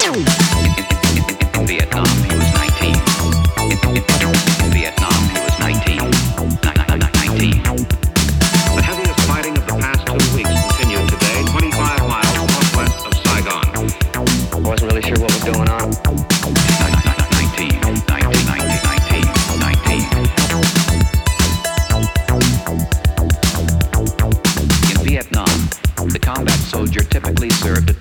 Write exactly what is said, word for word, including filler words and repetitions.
In Vietnam, he was nineteen. In Vietnam, he was nineteen. nineteen. The heaviest fighting of the past two weeks continued today, twenty-five miles northwest of Saigon. I wasn't really sure what was going on. nineteen. nineteen. nineteen. nineteen. In Vietnam, the combat soldier typically served a